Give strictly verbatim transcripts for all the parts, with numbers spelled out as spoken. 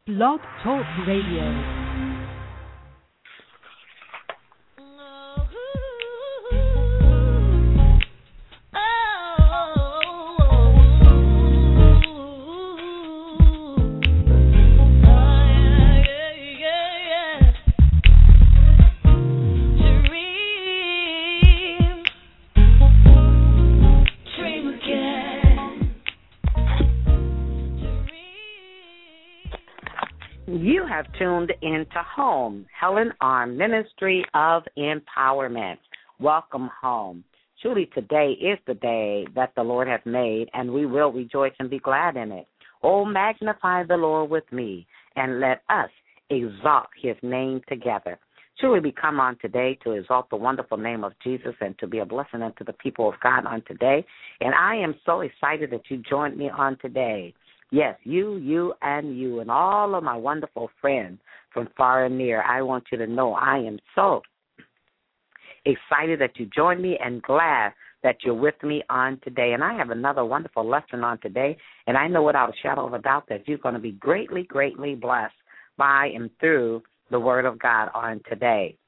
Blog Talk Radio. You have tuned into Home, Helen Arm Ministry of Empowerment. Welcome home. Truly, today is the day that the Lord has made, and we will rejoice and be glad in it. Oh, magnify the Lord with me, and let us exalt his name together. Truly, we come on today to exalt the wonderful name of Jesus and to be a blessing unto the people of God on today. And I am so excited that you joined me on today. Yes, you, you, and you, and all of my wonderful friends from far and near. I want you to know I am so excited that you joined me and glad that you're with me on today. And I have another wonderful lesson on today, and I know without a shadow of a doubt that you're going to be greatly, greatly blessed by and through the Word of God on today.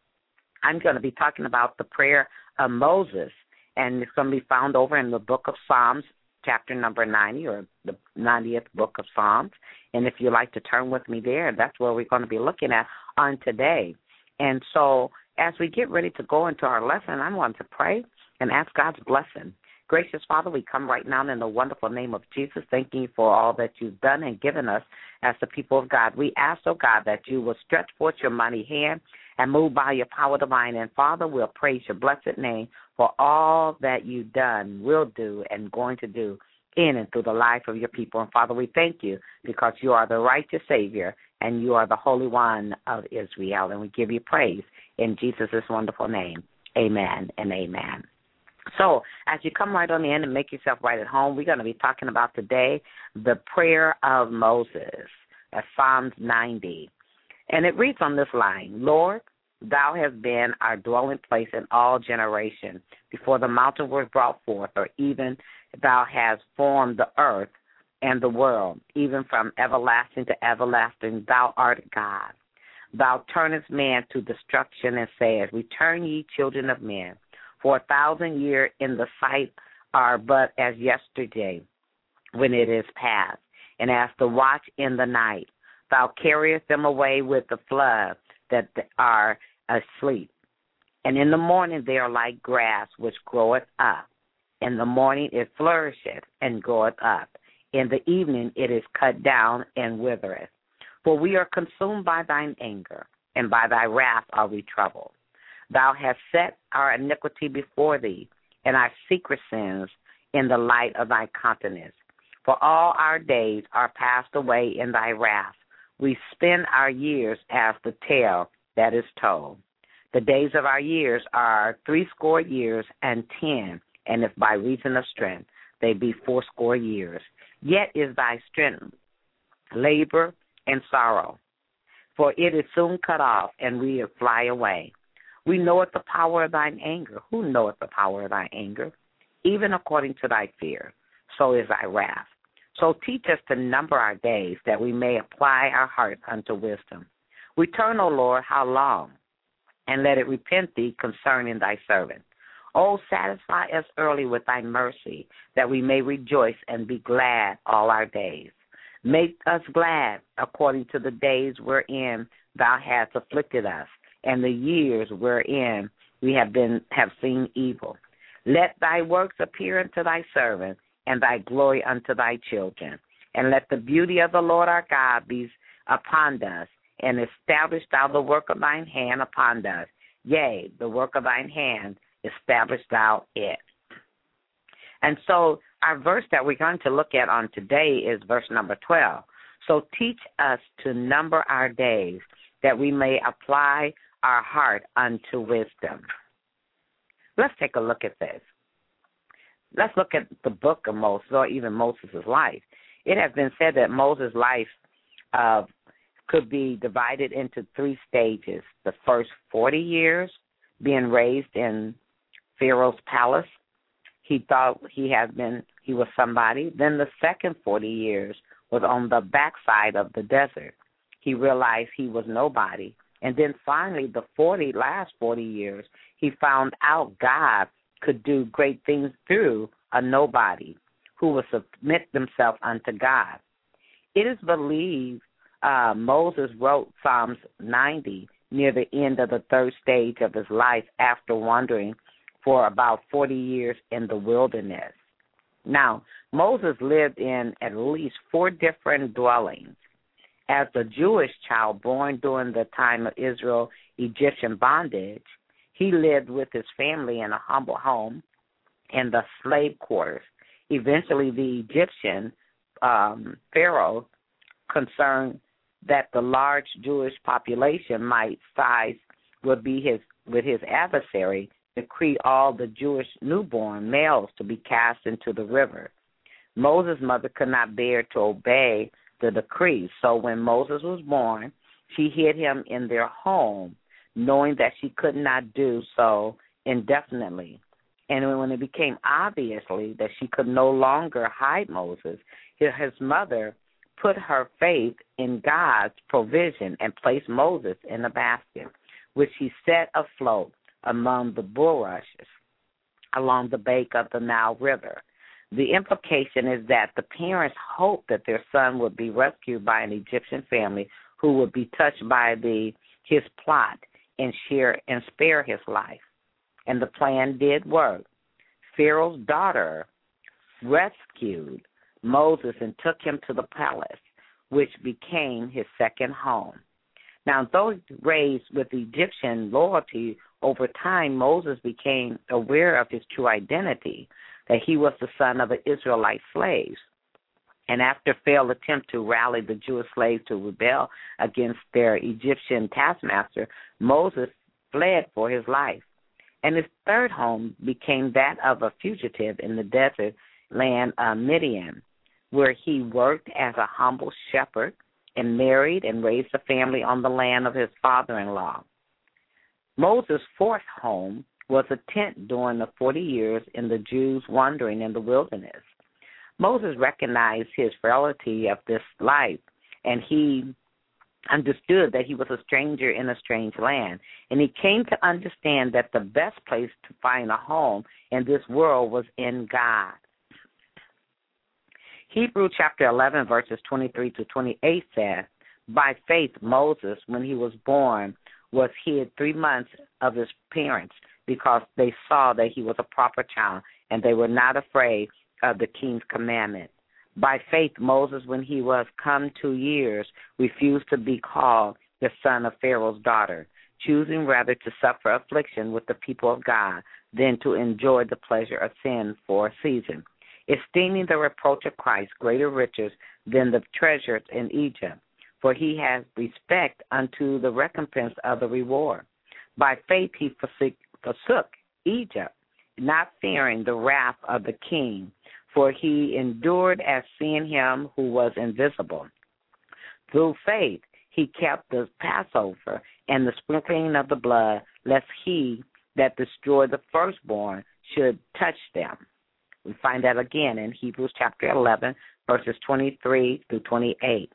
I'm going to be talking about the prayer of Moses, and it's going to be found over in the book of Psalms, chapter number ninety, or the ninetieth book of Psalms. And if you'd like to turn with me there, that's where we're going to be looking at on today. And so as we get ready to go into our lesson, I want to pray and ask God's blessing. Gracious Father, we come right now in the wonderful name of Jesus, thanking you for all that you've done and given us as the people of God. We ask, oh God, that you will stretch forth your mighty hand and move by your power divine. And Father, we'll praise your blessed name for all that you've done, will do, and going to do in and through the life of your people. And Father, we thank you because you are the righteous Savior and you are the Holy One of Israel. And we give you praise in Jesus' wonderful name. Amen and amen. So as you come right on in and make yourself right at home, we're going to be talking about today the prayer of Moses, at Psalms ninety. And it reads on this line, Lord, thou hast been our dwelling place in all generations. Before the mountain was brought forth, or even thou hast formed the earth and the world, even from everlasting to everlasting, thou art God. Thou turnest man to destruction and sayest, return ye children of men. For a thousand years in the sight are but as yesterday when it is past, and as the watch in the night. Thou carriest them away with the flood that are asleep. And in the morning they are like grass which groweth up. In the morning it flourisheth and groweth up. In the evening it is cut down and withereth. For we are consumed by thine anger, and by thy wrath are we troubled. Thou hast set our iniquity before thee, and our secret sins in the light of thy countenance. For all our days are passed away in thy wrath. We spend our years as the tale that is told. The days of our years are threescore years and ten, and if by reason of strength they be fourscore years. Yet is thy strength labor and sorrow, for it is soon cut off, and we fly away. We knoweth the power of thine anger. Who knoweth the power of thy anger? Even according to thy fear, so is thy wrath. So teach us to number our days, that we may apply our hearts unto wisdom. Return, O Lord, how long? And let it repent thee concerning thy servant. O satisfy us early with thy mercy, that we may rejoice and be glad all our days. Make us glad according to the days wherein thou hast afflicted us, and the years wherein we have been have seen evil. Let thy works appear unto thy servant, and thy glory unto thy children. And let the beauty of the Lord our God be upon us, and establish thou the work of thine hand upon us. Yea, the work of thine hand, establish thou it. And so our verse that we're going to look at on today is verse number twelve. So teach us to number our days, that we may apply our heart unto wisdom. Let's take a look at this. Let's look at the book of Moses, or even Moses' life. It has been said that Moses' life uh, could be divided into three stages. The first forty years being raised in Pharaoh's palace. He thought he had been, he was somebody. Then the second forty years was on the backside of the desert. He realized he was nobody. And then finally, the forty last forty years, he found out God could do great things through a nobody who would submit themselves unto God. It is believed uh, Moses wrote Psalms ninety near the end of the third stage of his life after wandering for about forty years in the wilderness. Now, Moses lived in at least four different dwellings. As a Jewish child born during the time of Israel-Egyptian bondage, he lived with his family in a humble home in the slave quarters. Eventually, the Egyptian um, Pharaoh, concerned that the large Jewish population might size would be his with his adversary, decreed all the Jewish newborn males to be cast into the river. Moses' mother could not bear to obey the decree, so when Moses was born, she hid him in their home, knowing that she could not do so indefinitely. And when it became obviously that she could no longer hide Moses, his mother put her faith in God's provision and placed Moses in a basket, which she set afloat among the bulrushes along the bank of the Nile River. The implication is that the parents hoped that their son would be rescued by an Egyptian family who would be touched by the his plot and share and spare his life. And the plan did work. Pharaoh's daughter rescued Moses and took him to the palace, which became his second home. Now, though raised with Egyptian loyalty, over time Moses became aware of his true identity, that he was the son of the Israelite slaves. And after failed attempt to rally the Jewish slaves to rebel against their Egyptian taskmaster, Moses fled for his life. And his third home became that of a fugitive in the desert land of Midian, where he worked as a humble shepherd and married and raised a family on the land of his father-in-law. Moses' fourth home was a tent during the forty years in the Jews wandering in the wilderness. Moses recognized his frailty of this life, and he understood that he was a stranger in a strange land. And he came to understand that the best place to find a home in this world was in God. Hebrews chapter eleven, verses twenty-three to twenty-eight says, by faith Moses, when he was born, was hid three months of his parents, because they saw that he was a proper child, and they were not afraid of the king's commandment. By faith, Moses, when he was come two years, refused to be called the son of Pharaoh's daughter, choosing rather to suffer affliction with the people of God than to enjoy the pleasure of sin for a season, esteeming the reproach of Christ greater riches than the treasures in Egypt, for he has respect unto the recompense of the reward. By faith he forsook forsook Egypt, not fearing the wrath of the king, for he endured as seeing him who was invisible. Through faith he kept the Passover and the sprinkling of the blood, lest he that destroyed the firstborn should touch them. We find that again in Hebrews chapter eleven, verses twenty-three through twenty-eight.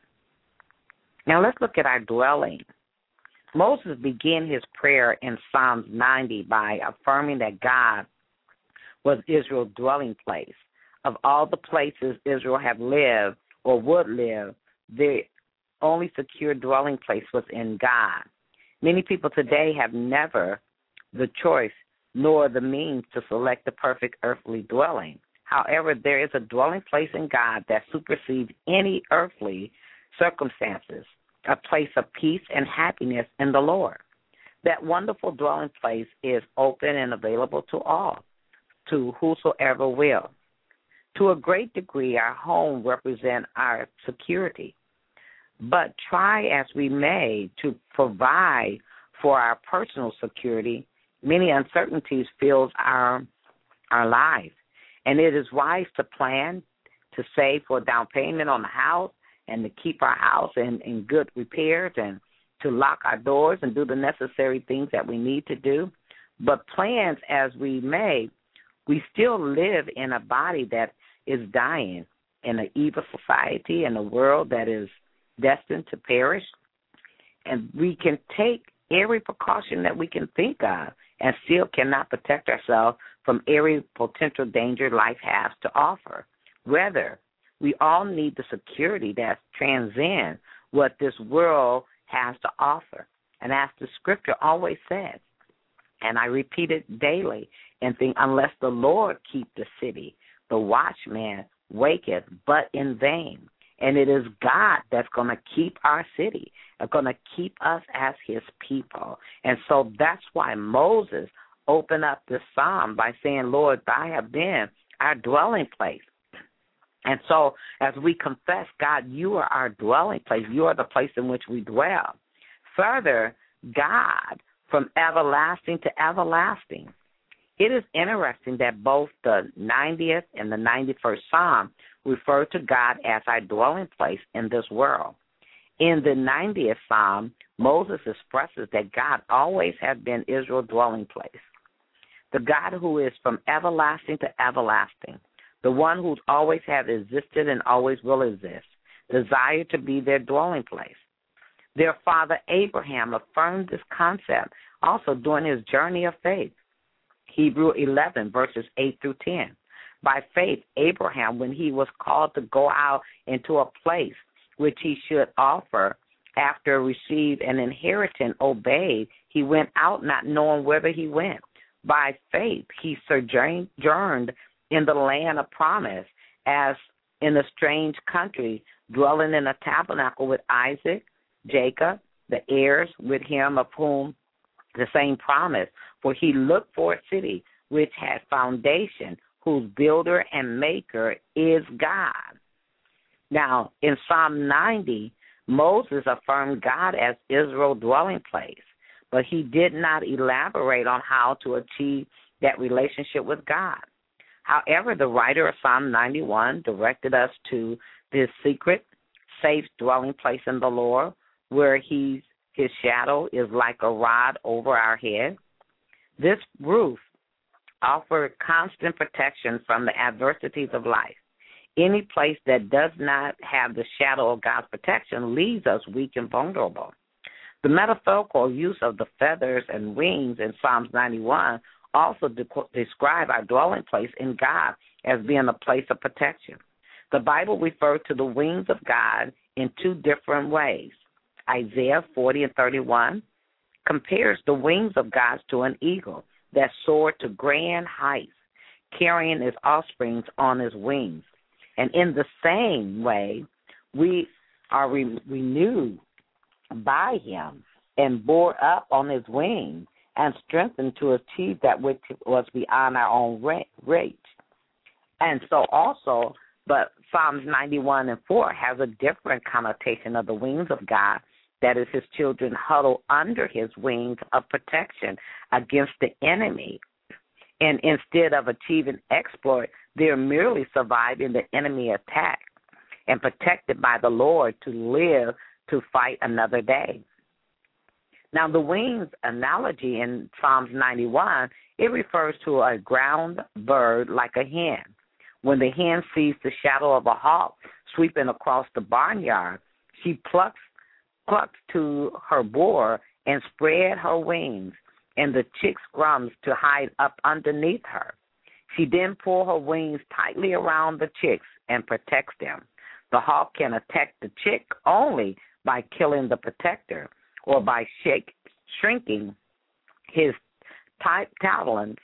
Now let's look at our dwelling. Moses began his prayer in Psalms ninety by affirming that God was Israel's dwelling place. Of all the places Israel had lived or would live, their only secure dwelling place was in God. Many people today have never the choice nor the means to select the perfect earthly dwelling. However, there is a dwelling place in God that supersedes any earthly circumstances, a place of peace and happiness in the Lord. That wonderful dwelling place is open and available to all, to whosoever will. To a great degree, our home represents our security. But try as we may to provide for our personal security, many uncertainties fill our, our lives. And it is wise to plan, to save for a down payment on the house, and to keep our house in, in good repairs, and to lock our doors and do the necessary things that we need to do. But plans as we may, we still live in a body that is dying, in an evil society, in a world that is destined to perish. And we can take every precaution that we can think of and still cannot protect ourselves from every potential danger life has to offer. Rather, we all need the security that transcends what this world has to offer. And as the scripture always says, and I repeat it daily, and think, unless the Lord keep the city, the watchman waketh but in vain. And it is God that's going to keep our city, going to keep us as his people. And so that's why Moses opened up this psalm by saying, Lord, thou have been our dwelling place. And so as we confess, God, you are our dwelling place. You are the place in which we dwell. Further, God, from everlasting to everlasting. It is interesting that both the ninetieth and the ninety-first Psalm refer to God as our dwelling place in this world. In the ninetieth Psalm, Moses expresses that God always has been Israel's dwelling place. The God who is from everlasting to everlasting, the one who's always has existed and always will exist, desired to be their dwelling place. Their father Abraham affirmed this concept also during his journey of faith. Hebrew eleven, verses eight through ten. By faith, Abraham, when he was called to go out into a place which he should offer after receive an inheritance, obeyed. He went out not knowing whither he went. By faith, he sojourned in the land of promise as in a strange country, dwelling in a tabernacle with Isaac, Jacob, the heirs with him of whom the same promise. For he looked for a city which had foundation, whose builder and maker is God. Now, in Psalm ninety, Moses affirmed God as Israel's dwelling place, but he did not elaborate on how to achieve that relationship with God. However, the writer of Psalm ninety-one directed us to this secret, safe dwelling place in the Lord, where he's, his shadow is like a rod over our head. This roof offered constant protection from the adversities of life. Any place that does not have the shadow of God's protection leaves us weak and vulnerable. The metaphorical use of the feathers and wings in Psalms ninety-one also de- describe our dwelling place in God as being a place of protection. The Bible refers to the wings of God in two different ways. Isaiah forty and thirty-one compares the wings of God to an eagle that soared to grand heights, carrying his offspring on his wings. And in the same way, we are re- renewed by him and bore up on his wings and strengthened to achieve that which was beyond our own reach. And so also, but Psalms ninety-one and four has a different connotation of the wings of God, that is his children huddle under his wings of protection against the enemy. And instead of achieving exploit, they're merely surviving the enemy attack and protected by the Lord to live to fight another day. Now, the wings analogy in Psalms ninety-one, it refers to a ground bird like a hen. When the hen sees the shadow of a hawk sweeping across the barnyard, she plucks plucks to her board and spread her wings, and the chick scrums to hide up underneath her. She then pulls her wings tightly around the chicks and protects them. The hawk can attack the chick only by killing the protector or by shake, shrinking his tight talons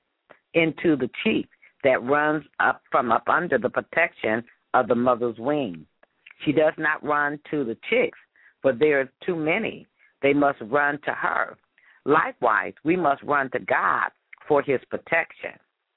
into the cheek that runs up from up under the protection of the mother's wing. She does not run to the chicks, for there are too many. They must run to her. Likewise, we must run to God for his protection.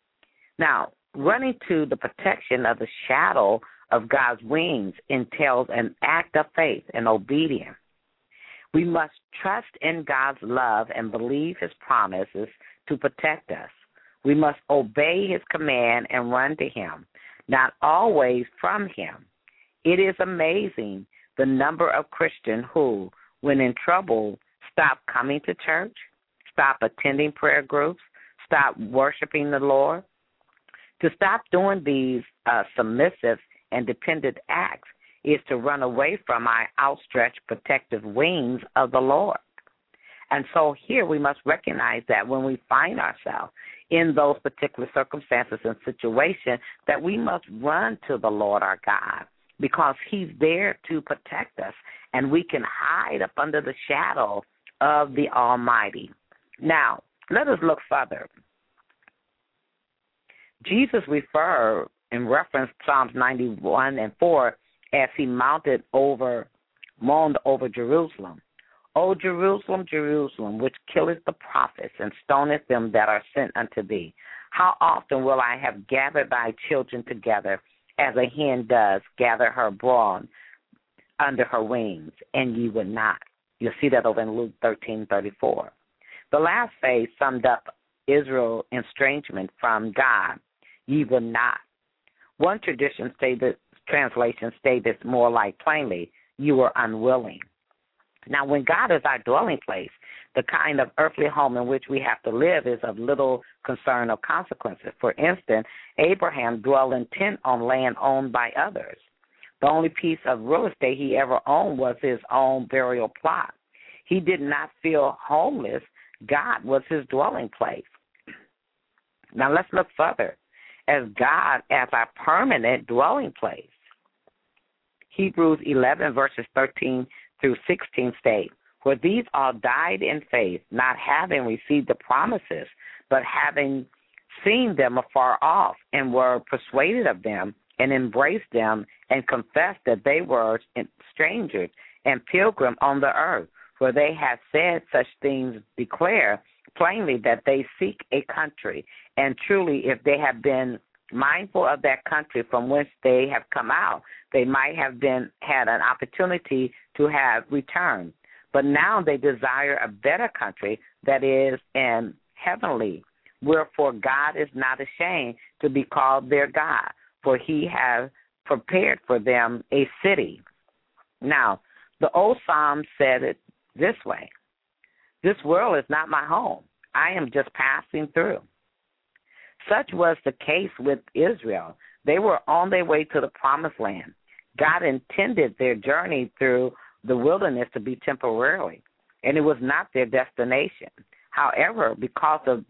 Now, running to the protection of the shadow of God's wings entails an act of faith and obedience. We must trust in God's love and believe his promises to protect us. We must obey his command and run to him, not always from him. It is amazing the number of Christians who, when in trouble, stop coming to church, stop attending prayer groups, stop worshiping the Lord. To stop doing these uh, submissive and dependent acts is to run away from our outstretched protective wings of the Lord. And so here we must recognize that when we find ourselves in those particular circumstances and situations, that we must run to the Lord our God, because he's there to protect us, and we can hide up under the shadow of the Almighty. Now, let us look further. Jesus referred in reference Psalms ninety-one and four as he mounted over, moaned over Jerusalem. O Jerusalem, Jerusalem, which killeth the prophets and stoneth them that are sent unto thee. How often will I have gathered thy children together, as a hen does gather her brawn under her wings, and ye would not. You'll see that over in Luke thirteen thirty-four. The last phase summed up Israel's estrangement from God. Ye would not. One tradition stated, translation stated more like plainly, you were unwilling. Now, when God is our dwelling place, the kind of earthly home in which we have to live is of little concern or consequences. For instance, Abraham dwelled in tent on land owned by others. The only piece of real estate he ever owned was his own burial plot. He did not feel homeless. God was his dwelling place. Now, let's look further. As God as our permanent dwelling place. Hebrews eleven, verses thirteen through sixteen state, for these all died in faith, not having received the promises, but having seen them afar off, and were persuaded of them, and embraced them, and confessed that they were strangers and pilgrims on the earth. For they have said such things, declare plainly that they seek a country. And truly, if they have been mindful of that country from whence they have come out, they might have been had an opportunity to have returned. But now they desire a better country, that is an heavenly. Wherefore God is not ashamed to be called their God, for he has prepared for them a city. Now, the old Psalm said it this way: this world is not my home. I am just passing through. Such was the case with Israel. They were on their way to the promised land. God intended their journey through the wilderness to be temporary, and it was not their destination. However, because of,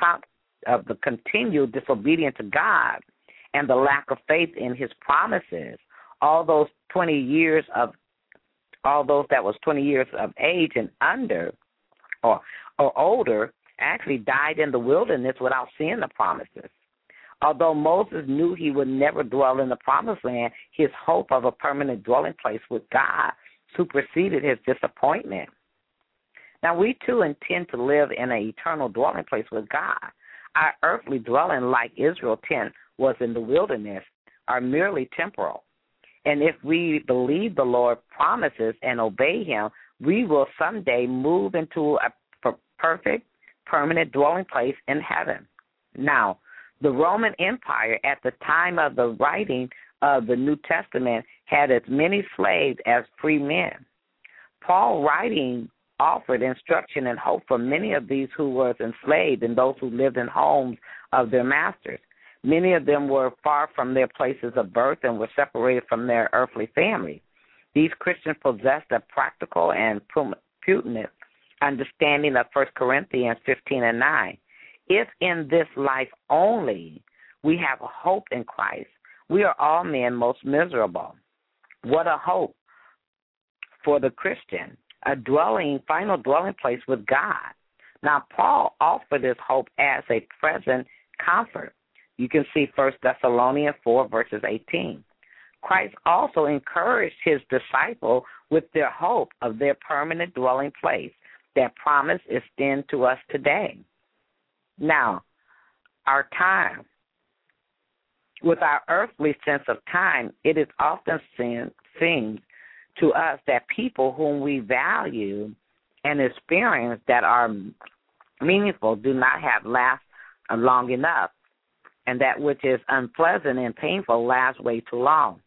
of the continued disobedience to God and the lack of faith in his promises, all those twenty years of, all those that was twenty years of age and under or, or older actually died in the wilderness without seeing the promises. Although Moses knew he would never dwell in the promised land, his hope of a permanent dwelling place with God superseded his disappointment. Now, we too intend to live in an eternal dwelling place with God. Our earthly dwelling, like Israel's tent was in the wilderness, are merely temporal. And if we believe the Lord's promises and obey him, we will someday move into a perfect, permanent dwelling place in heaven. Now, the Roman Empire at the time of the writing of the New Testament had as many slaves as free men. Paul, writing, offered instruction and hope for many of these who were enslaved and those who lived in homes of their masters. Many of them were far from their places of birth and were separated from their earthly family. These Christians possessed a practical and prudent understanding of First Corinthians fifteen and nine. If in this life only we have a hope in Christ, we are all men most miserable. What a hope for the Christian, a dwelling, final dwelling place with God. Now, Paul offered this hope as a present comfort. You can see First Thessalonians four, verses eighteen. Christ also encouraged his disciples with their hope of their permanent dwelling place. That promise is extended to us today. Now, our time. With our earthly sense of time, it is often seen, seems to us that people whom we value and experience that are meaningful do not have last long enough, and that which is unpleasant and painful lasts way too long.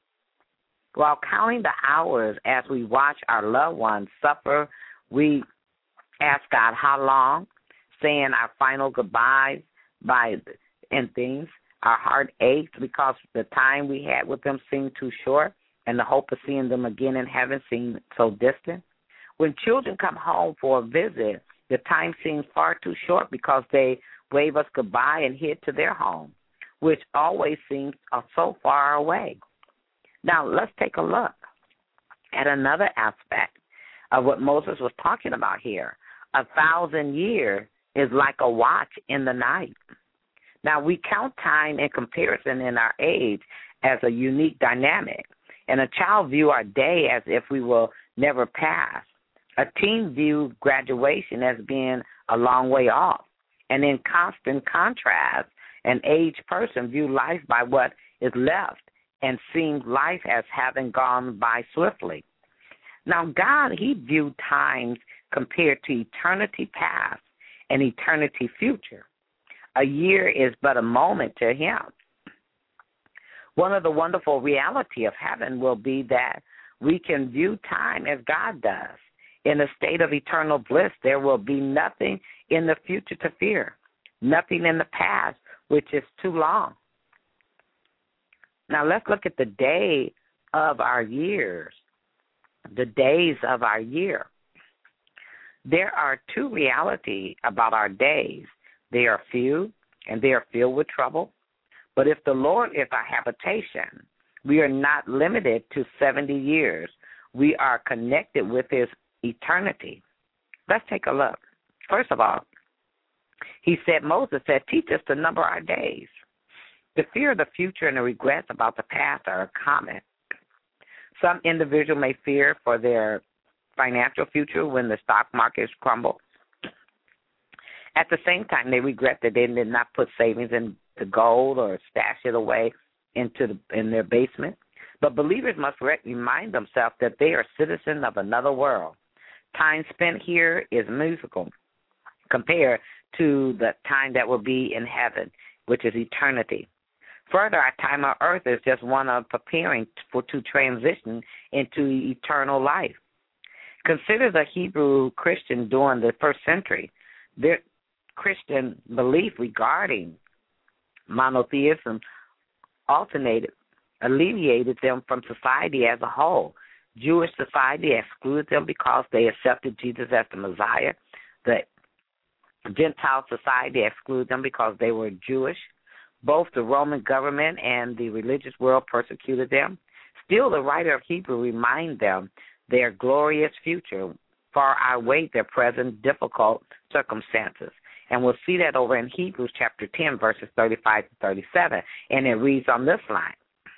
While counting the hours as we watch our loved ones suffer, we ask God how long, saying our final goodbyes by and things. Our heart aches because the time we had with them seemed too short, and the hope of seeing them again in heaven seemed so distant. When children come home for a visit, the time seems far too short because they wave us goodbye and head to their home, which always seems uh, so far away. Now, let's take a look at another aspect of what Moses was talking about here. A thousand years is like a watch in the night. Now, we count time in comparison in our age as a unique dynamic, and a child view our day as if we will never pass. A teen view graduation as being a long way off, and in constant contrast, an aged person view life by what is left and seems life as having gone by swiftly. Now, God, he viewed times compared to eternity past and eternity future. A year is but a moment to him. One of the wonderful reality of heaven will be that we can view time as God does. In a state of eternal bliss, there will be nothing in the future to fear, nothing in the past, which is too long. Now, let's look at the day of our years, the days of our year. There are two realities about our days. They are few, and they are filled with trouble. But if the Lord is our habitation, we are not limited to seventy years. We are connected with his eternity. Let's take a look. First of all, he said, Moses said, teach us to number our days. The fear of the future and the regrets about the past are common. Some individuals may fear for their financial future when the stock markets crumble. At the same time, they regret that they did not put savings in the gold or stash it away into the, in their basement. But believers must remind themselves that they are citizens of another world. Time spent here is musical compared to the time that will be in heaven, which is eternity. Further, our time on earth is just one of preparing for to transition into eternal life. Consider the Hebrew Christian during the first century. Their Christian belief regarding monotheism alternated, alleviated them from society as a whole. Jewish society excluded them because they accepted Jesus as the Messiah. The Gentile society excluded them because they were Jewish. Both the Roman government and the religious world persecuted them. Still, the writer of Hebrew reminds them their glorious future far outweighed their present difficult circumstances. And we'll see that over in Hebrews chapter ten, verses thirty-five to thirty-seven. And it reads on this line,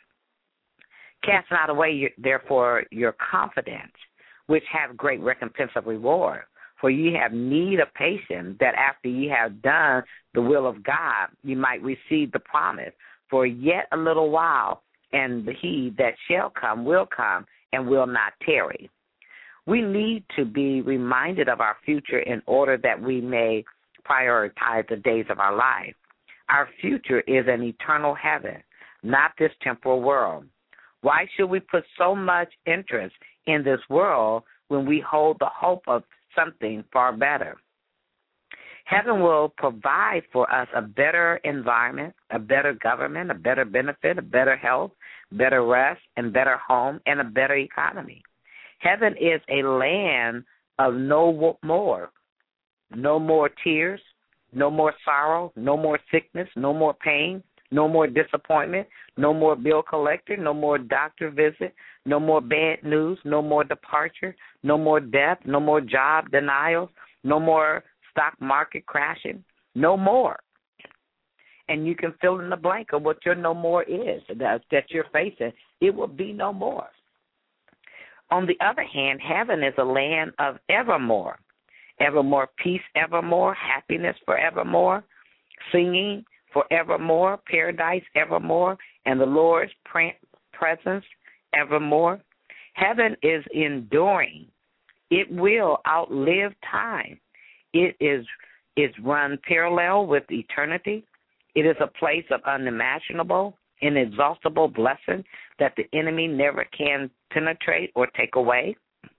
cast not away, your, therefore, your confidence, which have great recompense of reward. For ye have need of patience, that after ye have done the will of God, ye might receive the promise. For yet a little while, and he that shall come will come and will not tarry. We need to be reminded of our future in order that we may prioritize the days of our life. Our future is an eternal heaven, not this temporal world. Why should we put so much interest in this world when we hold the hope of something far better? Heaven will provide for us a better environment, a better government, a better benefit, a better health, better rest, and better home, and a better economy. Heaven is a land of no more. No more tears, no more sorrow, no more sickness, no more pain, no more disappointment, no more bill collector, no more doctor visit, no more bad news, no more departure, no more death, no more job denials, no more stock market crashing, no more. And you can fill in the blank of what your no more is that, that you're facing. It will be no more. On the other hand, heaven is a land of evermore. Evermore peace, evermore, happiness forevermore, singing forevermore, paradise evermore, and the Lord's pre- presence evermore. Heaven is enduring. It will outlive time. It is is run parallel with eternity. It is a place of unimaginable, inexhaustible blessing that the enemy never can penetrate or take away.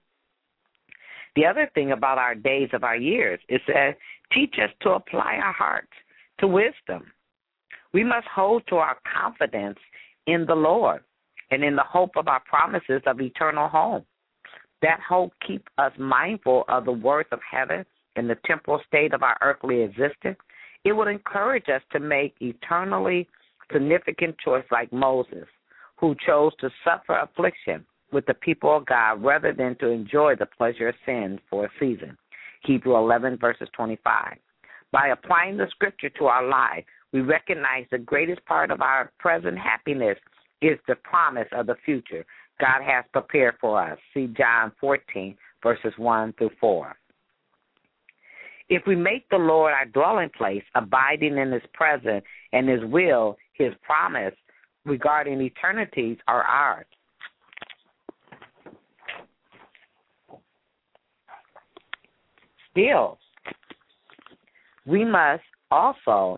The other thing about our days of our years is that teach us to apply our hearts to wisdom. We must hold to our confidence in the Lord and in the hope of our promises of eternal home. That hope keeps us mindful of the worth of heaven and the temporal state of our earthly existence. It would encourage us to make eternally significant choice like Moses, who chose to suffer affliction with the people of God rather than to enjoy the pleasure of sin for a season. Hebrews eleven, verses twenty-five. By applying the scripture to our life, we recognize the greatest part of our present happiness is the promise of the future God has prepared for us. See John fourteen, verses one through four. If we make the Lord our dwelling place, abiding in his presence and his will, his promise regarding eternities are ours. Still, we must also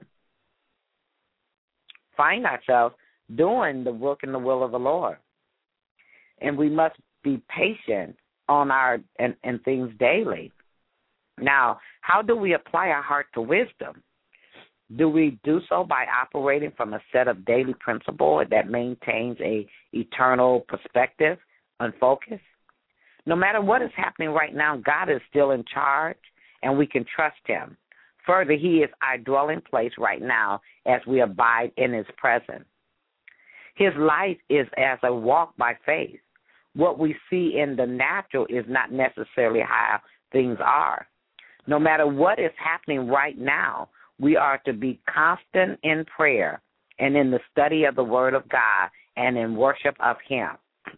find ourselves doing the work and the will of the Lord. And we must be patient on our and, and things daily. Now, how do we apply our heart to wisdom? Do we do so by operating from a set of daily principles that maintains a eternal perspective and focus? No matter what is happening right now, God is still in charge, and we can trust him. Further, he is our dwelling place right now as we abide in his presence. His life is as a walk by faith. What we see in the natural is not necessarily how things are. No matter what is happening right now, we are to be constant in prayer and in the study of the Word of God and in worship of him.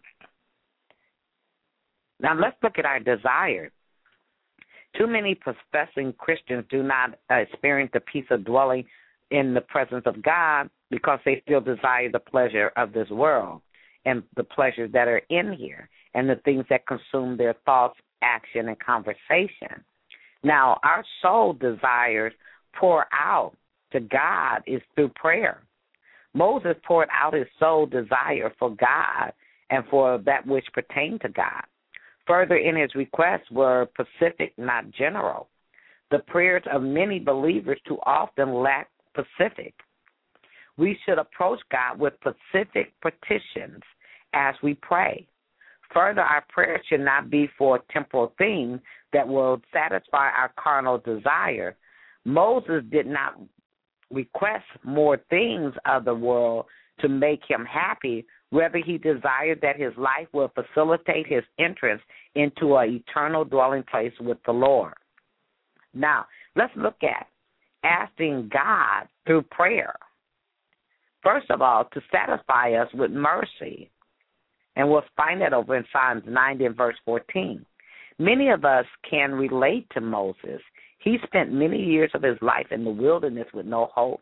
Now let's look at our desires. Too many professing Christians do not uh, experience the peace of dwelling in the presence of God because they still desire the pleasure of this world and the pleasures that are in here and the things that consume their thoughts, action, and conversation. Now, our soul desires pour out to God is through prayer. Moses poured out his soul desire for God and for that which pertained to God. Further, in his requests were specific, not general. The prayers of many believers too often lack specific. We should approach God with specific petitions as we pray. Further, our prayers should not be for temporal things that will satisfy our carnal desire. Moses did not request more things of the world to make him happy. Rather, he desired that his life will facilitate his entrance into an eternal dwelling place with the Lord. Now, let's look at asking God through prayer. First of all, to satisfy us with mercy. And we'll find that over in Psalms ninety and verse fourteen. Many of us can relate to Moses. He spent many years of his life in the wilderness with no hope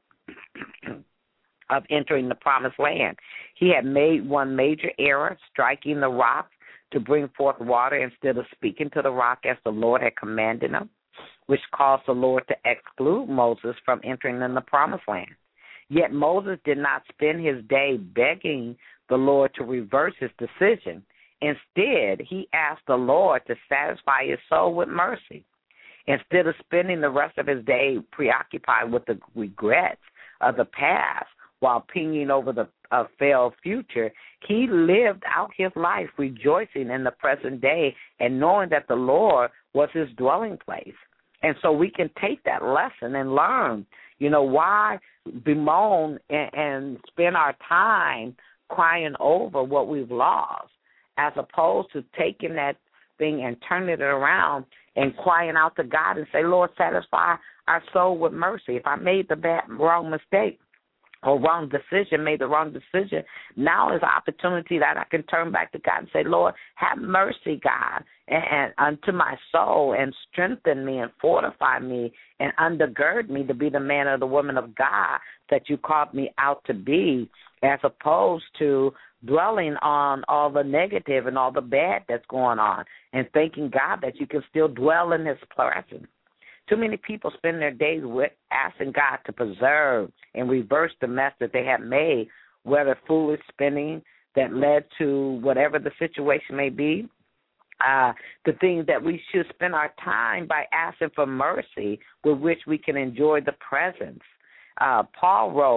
of entering the promised land. He had made one major error, striking the rock to bring forth water instead of speaking to the rock as the Lord had commanded him, which caused the Lord to exclude Moses from entering in the promised land. Yet Moses did not spend his day begging the Lord to reverse his decision. Instead, he asked the Lord to satisfy his soul with mercy. Instead of spending the rest of his day preoccupied with the regrets of the past while pinging over the uh, failed future, he lived out his life rejoicing in the present day and knowing that the Lord was his dwelling place. And so we can take that lesson and learn, you know, why bemoan and, and spend our time crying over what we've lost, as opposed to taking that thing and turning it around and crying out to God and say, Lord, satisfy our soul with mercy. If I made the bad, wrong mistake or wrong decision, made the wrong decision, now is an opportunity that I can turn back to God and say, Lord, have mercy, God, and, and unto my soul, and strengthen me and fortify me and undergird me to be the man or the woman of God that you called me out to be, as opposed to dwelling on all the negative and all the bad that's going on and thanking God that you can still dwell in his presence. Too many people spend their days with asking God to preserve and reverse the mess that they have made, whether foolish spending that led to whatever the situation may be. Uh, the thing that we should spend our time by asking for mercy with which we can enjoy the presence. Uh, Paul wrote,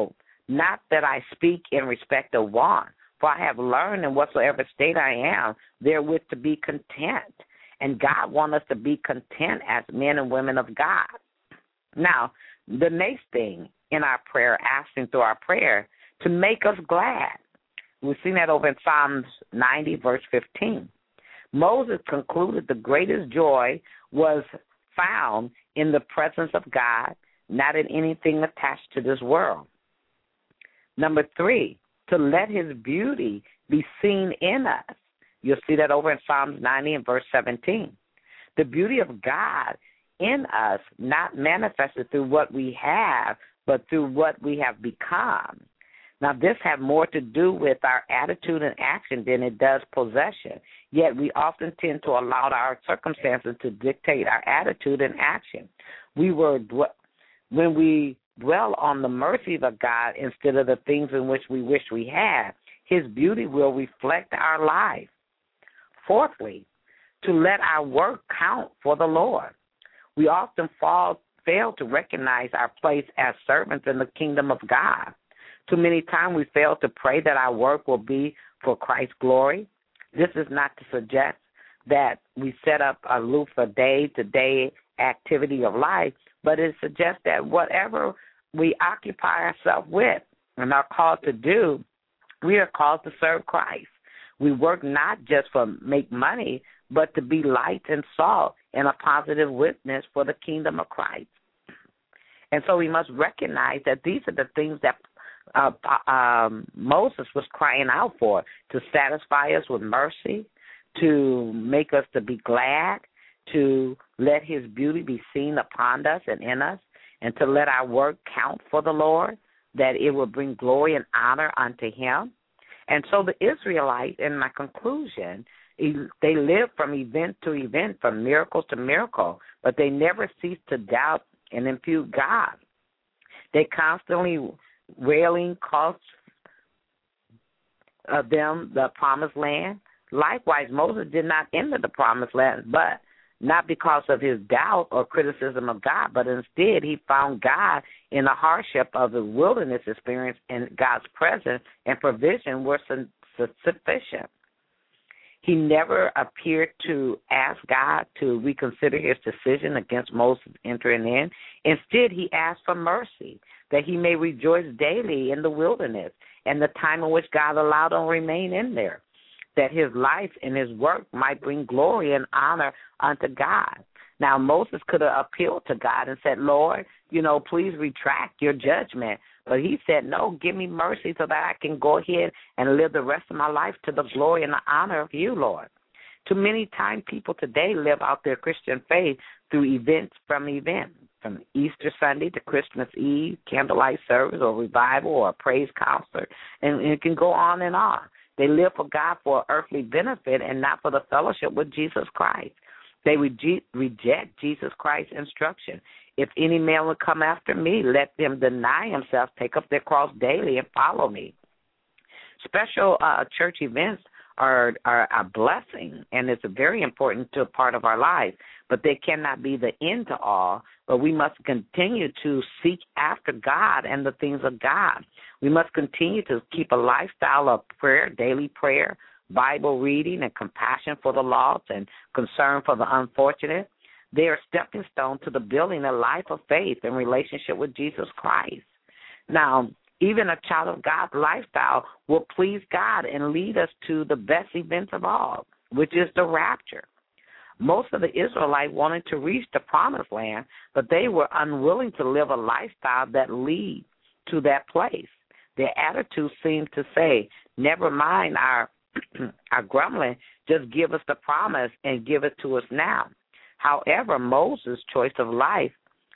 Not that I speak in respect of want, for I have learned in whatsoever state I am therewith to be content. And God wants us to be content as men and women of God. Now, the next thing in our prayer, asking through our prayer, to make us glad. We've seen that over in Psalms ninety, verse fifteen. Moses concluded the greatest joy was found in the presence of God, not in anything attached to this world. Number three, to let his beauty be seen in us. You'll see that over in Psalms ninety and verse seventeen. The beauty of God in us, not manifested through what we have, but through what we have become. Now, this has more to do with our attitude and action than it does possession. Yet we often tend to allow our circumstances to dictate our attitude and action. We were when we dwell on the mercies of God instead of the things in which we wish we had, his beauty will reflect our life. Fourthly, to let our work count for the Lord. We often fall, fail to recognize our place as servants in the kingdom of God. Too many times we fail to pray that our work will be for Christ's glory. This is not to suggest that we set up a aloof a day-to-day activity of life, but it suggests that whatever we occupy ourselves with and are called to do, we are called to serve Christ. We work not just for make money, but to be light and salt and a positive witness for the kingdom of Christ. And so we must recognize that these are the things that uh, um, Moses was crying out for, to satisfy us with mercy, to make us to be glad, to let his beauty be seen upon us and in us, and to let our work count for the Lord, that it will bring glory and honor unto him. And so the Israelites, in my conclusion, they lived from event to event, from miracle to miracle, but they never ceased to doubt and impute God. They constantly railing cost of them the promised land. Likewise, Moses did not enter the promised land, but not because of his doubt or criticism of God, but instead he found God in the hardship of the wilderness experience, and God's presence and provision were sufficient. He never appeared to ask God to reconsider his decision against Moses entering in. Instead, he asked for mercy, that he may rejoice daily in the wilderness and the time in which God allowed him to remain in there, that his life and his work might bring glory and honor unto God. Now, Moses could have appealed to God and said, Lord, you know, please retract your judgment. But he said, no, give me mercy so that I can go ahead and live the rest of my life to the glory and the honor of you, Lord. Too many times people today live out their Christian faith through events from events, from Easter Sunday to Christmas Eve, candlelight service or revival or a praise concert, and, and it can go on and on. They live for God for earthly benefit and not for the fellowship with Jesus Christ. They rege- reject Jesus Christ's instruction. If any man will come after me, let them deny themselves, take up their cross daily, and follow me. Special uh, church events are, are a blessing, and it's a very important to a part of our life, but they cannot be the end to all. But we must continue to seek after God and the things of God. We must continue to keep a lifestyle of prayer, daily prayer, Bible reading, and compassion for the lost and concern for the unfortunate. They are stepping stones to the building a life of faith and relationship with Jesus Christ. Now, even a child of God's lifestyle will please God and lead us to the best events of all, which is the rapture. Most of the Israelites wanted to reach the promised land, but they were unwilling to live a lifestyle that leads to that place. Their attitude seemed to say, never mind our, our grumbling, just give us the promise and give it to us now. However, Moses' choice of life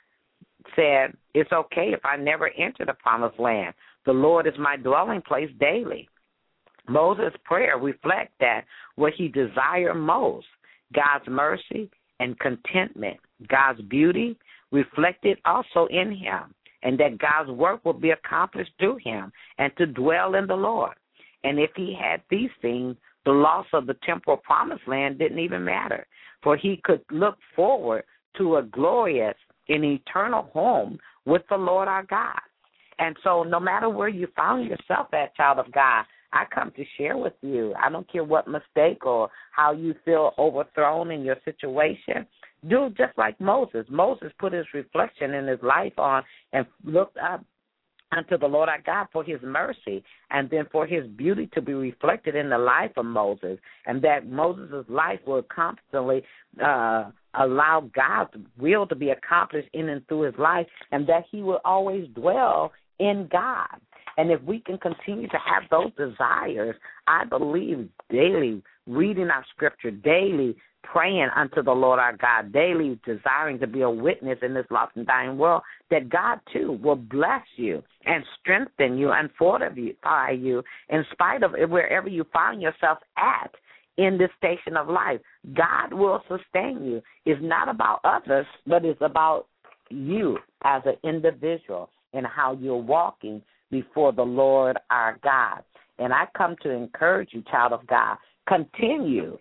said, it's okay if I never enter the promised land. The Lord is my dwelling place daily. Moses' prayer reflects that what he desired most, God's mercy and contentment, God's beauty reflected also in him, and that God's work will be accomplished through him and to dwell in the Lord. And if he had these things, the loss of the temporal promised land didn't even matter, for he could look forward to a glorious and eternal home with the Lord our God. And so no matter where you found yourself at, child of God, I come to share with you. I don't care what mistake or how you feel overthrown in your situation. Do just like Moses. Moses put his reflection in his life on and looked up unto the Lord our God for his mercy and then for his beauty to be reflected in the life of Moses, and that Moses' life will constantly uh, allow God's will to be accomplished in and through his life, and that he will always dwell in God. And if we can continue to have those desires, I believe daily reading our scripture, daily praying unto the Lord our God, daily desiring to be a witness in this lost and dying world, that God, too, will bless you and strengthen you and fortify you in spite of wherever you find yourself at in this station of life. God will sustain you. It's not about others, but it's about you as an individual and how you're walking before the Lord our God. And I come to encourage you, child of God, continue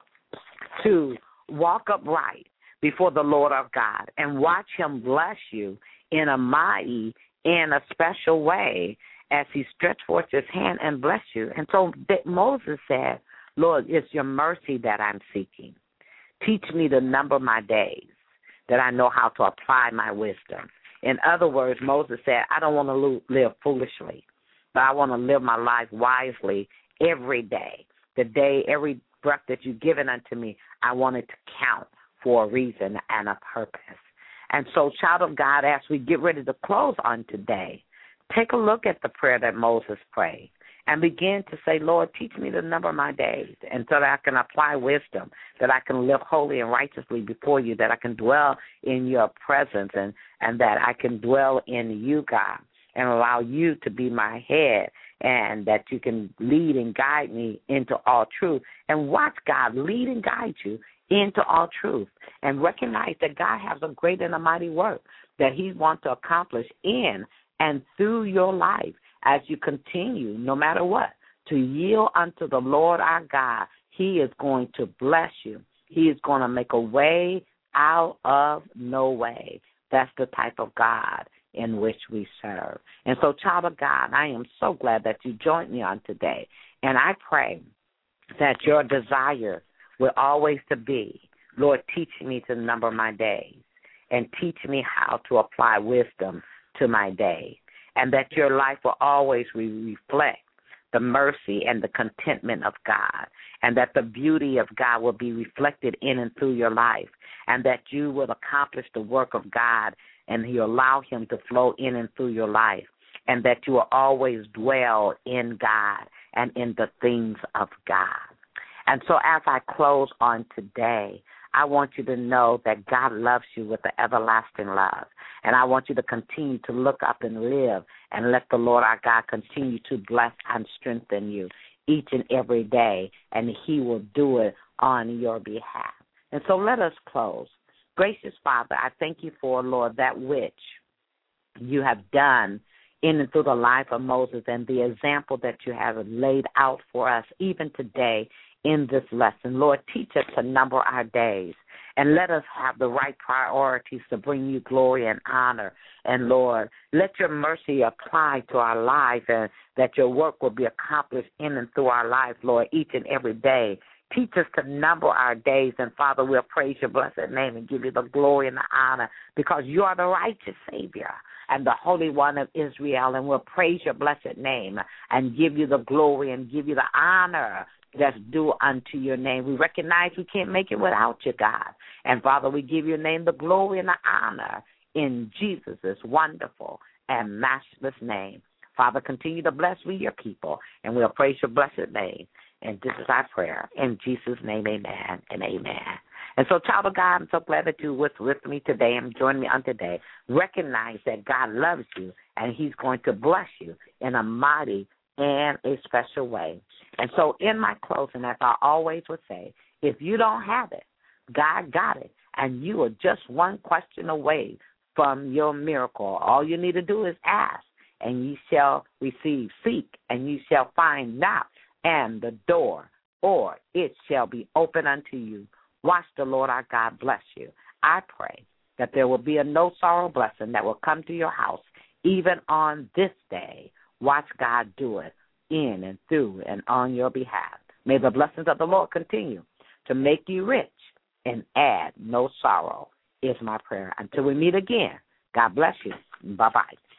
to walk upright before the Lord our God and watch him bless you in a mighty and a special way as he stretched forth his hand and bless you. And so Moses said, Lord, it's your mercy that I'm seeking. Teach me to number my days, that I know how to apply my wisdom. In other words, Moses said, I don't want to live foolishly, but I want to live my life wisely every day. The day, every breath that you've given unto me, I want it to count for a reason and a purpose. And so, child of God, as we get ready to close on today, take a look at the prayer that Moses prayed and begin to say, Lord, teach me to number my days, and so that I can apply wisdom, that I can live holy and righteously before you, that I can dwell in your presence, and, and that I can dwell in you, God, and allow you to be my head, and that you can lead and guide me into all truth. And watch God lead and guide you into all truth, and recognize that God has a great and a mighty work that he wants to accomplish in and through your life as you continue, no matter what, to yield unto the Lord our God. He is going to bless you. He is going to make a way out of no way. That's the type of God in which we serve. And so, child of God, I am so glad that you joined me on today. And I pray that your desire will always to be, Lord, teach me to number my days and teach me how to apply wisdom to my day, and that your life will always re- reflect the mercy and the contentment of God, and that the beauty of God will be reflected in and through your life, and that you will accomplish the work of God and you allow him to flow in and through your life, and that you will always dwell in God and in the things of God. And so as I close on today, I want you to know that God loves you with an everlasting love. And I want you to continue to look up and live and let the Lord our God continue to bless and strengthen you each and every day, and he will do it on your behalf. And so let us close. Gracious Father, I thank you for, Lord, that which you have done in and through the life of Moses and the example that you have laid out for us even today in this lesson. Lord, teach us to number our days, and let us have the right priorities to bring you glory and honor. And, Lord, let your mercy apply to our life, and that your work will be accomplished in and through our life, Lord, each and every day. Teach us to number our days, and, Father, we'll praise your blessed name and give you the glory and the honor, because you are the righteous Savior and the Holy One of Israel, and we'll praise your blessed name and give you the glory and give you the honor that's due unto your name. We recognize we can't make it without you, God. And, Father, we give your name the glory and the honor in Jesus' wonderful and matchless name. Father, continue to bless we, your people, and we'll praise your blessed name. And this is our prayer. In Jesus' name, amen and amen. And so, child of God, I'm so glad that you were with me today and joined me on today. Recognize that God loves you, and he's going to bless you in a mighty and a special way. And so in my closing, as I always would say, if you don't have it, God got it, and you are just one question away from your miracle. All you need to do is ask, and you shall receive. Seek, and you shall find. Knock, and the door, or it shall be open unto you. Watch the Lord our God bless you. I pray that there will be a no sorrow blessing that will come to your house even on this day. Watch God do it in and through and on your behalf. May the blessings of the Lord continue to make you rich and add no sorrow is my prayer. Until we meet again, God bless you. Bye-bye.